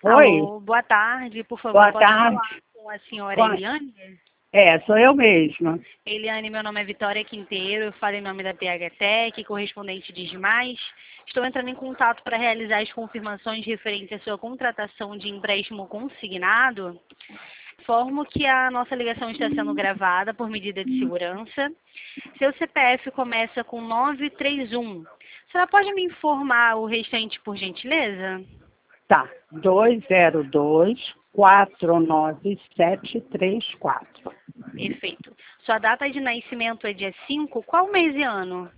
Oi, Alô, boa tarde, por favor, boa posso falar tarde. com a senhora Com- Eliane? Sou eu mesma. Eliane, meu nome é Vitória Quinteiro, eu falo em nome da PHTEC, correspondente de Demais. Estou entrando em contato para realizar as confirmações referentes à sua contratação de empréstimo consignado. Informo que a nossa ligação está sendo gravada por medida de segurança. Seu CPF começa com 931. A senhora pode me informar o restante, por gentileza? Tá, 202-49734. Perfeito. Sua data de nascimento é dia 5. Qual mês e ano?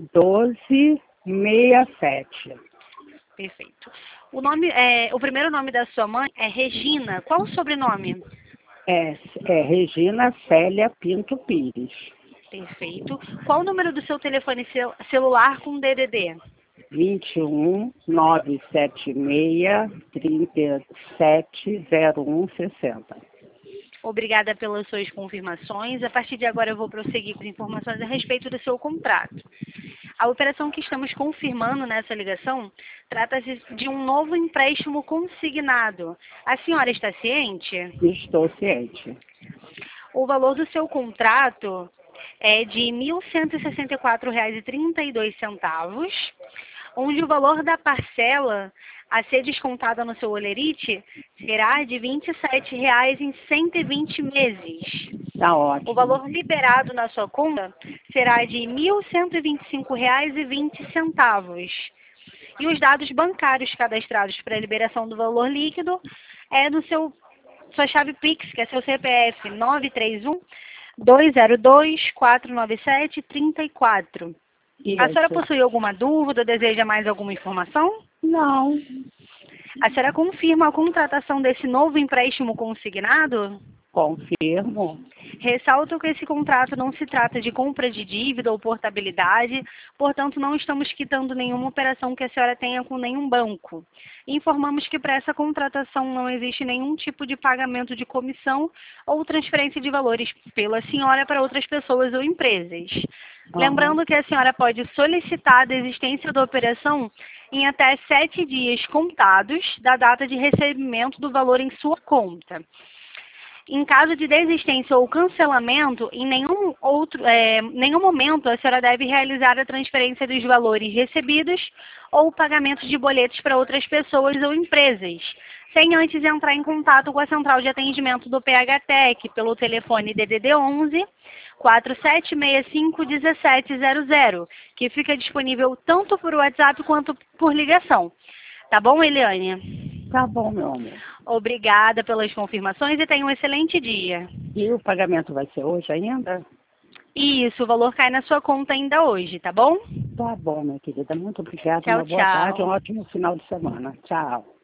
1267. Perfeito. O primeiro nome da sua mãe é Regina. Qual o sobrenome? É Regina Célia Pinto Pires. Perfeito. Qual o número do seu telefone celular com DDD? 21-976-370160. Obrigada pelas suas confirmações. A partir de agora eu vou prosseguir com as informações a respeito do seu contrato. A operação que estamos confirmando nessa ligação trata-se de um novo empréstimo consignado. A senhora está ciente? Estou ciente. O valor do seu contrato é de R$ 1.164,32, onde o valor da parcela a ser descontada no seu holerite será de R$ 27,00 em 120 meses. Tá O ótimo. valor liberado na sua conta será de R$ 1.125,20. E os dados bancários cadastrados para a liberação do valor líquido é no sua chave Pix, que é seu CPF 931-202-497-34. A senhora Isso. possui alguma dúvida, deseja mais alguma informação? Não. A senhora confirma a contratação desse novo empréstimo consignado? Confirmo. Ressalto que esse contrato não se trata de compra de dívida ou portabilidade, portanto não estamos quitando nenhuma operação que a senhora tenha com nenhum banco. Informamos que para essa contratação não existe nenhum tipo de pagamento de comissão ou transferência de valores pela senhora para outras pessoas ou empresas. Lembrando que a senhora pode solicitar a desistência da operação em até 7 dias contados da data de recebimento do valor em sua conta. Em caso de desistência ou cancelamento, em nenhum momento a senhora deve realizar a transferência dos valores recebidos ou o pagamento de boletos para outras pessoas ou empresas, sem antes entrar em contato com a central de atendimento do PHTEC pelo telefone DDD 11 4765-1700, que fica disponível tanto por WhatsApp quanto por ligação. Tá bom, Eliane? Tá bom, meu amor. Obrigada pelas confirmações e tenha um excelente dia. E o pagamento vai ser hoje ainda? Isso, o valor cai na sua conta ainda hoje, tá bom? Tá bom, minha querida. Muito obrigada. Tchau, Uma boa tarde, um tchau. ótimo final de semana. Tchau.